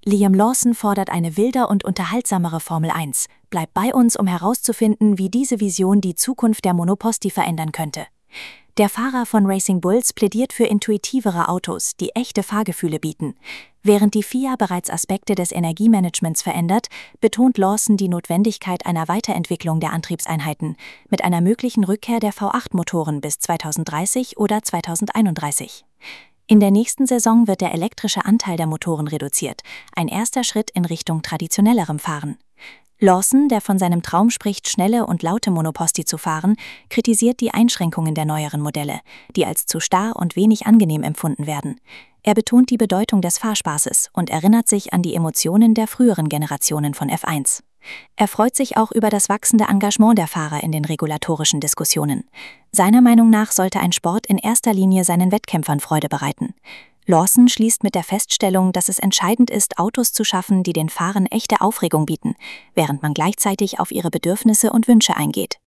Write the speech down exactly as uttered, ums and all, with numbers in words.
Liam Lawson fordert eine wilder und unterhaltsamere Formel eins. Bleib bei uns, um herauszufinden, wie diese Vision die Zukunft der Monoposti verändern könnte. Der Fahrer von Racing Bulls plädiert für intuitivere Autos, die echte Fahrgefühle bieten. Während die F I A bereits Aspekte des Energiemanagements verändert, betont Lawson die Notwendigkeit einer Weiterentwicklung der Antriebseinheiten mit einer möglichen Rückkehr der V acht Motoren bis zweitausenddreißig oder zweitausendeinunddreißig. In der nächsten Saison wird der elektrische Anteil der Motoren reduziert, ein erster Schritt in Richtung traditionellerem Fahren. Lawson, der von seinem Traum spricht, schnelle und laute Monoposti zu fahren, kritisiert die Einschränkungen der neueren Modelle, die als zu starr und wenig angenehm empfunden werden. Er betont die Bedeutung des Fahrspaßes und erinnert sich an die Emotionen der früheren Generationen von F eins. Er freut sich auch über das wachsende Engagement der Fahrer in den regulatorischen Diskussionen. Seiner Meinung nach sollte ein Sport in erster Linie seinen Wettkämpfern Freude bereiten. Lawson schließt mit der Feststellung, dass es entscheidend ist, Autos zu schaffen, die den Fahrern echte Aufregung bieten, während man gleichzeitig auf ihre Bedürfnisse und Wünsche eingeht.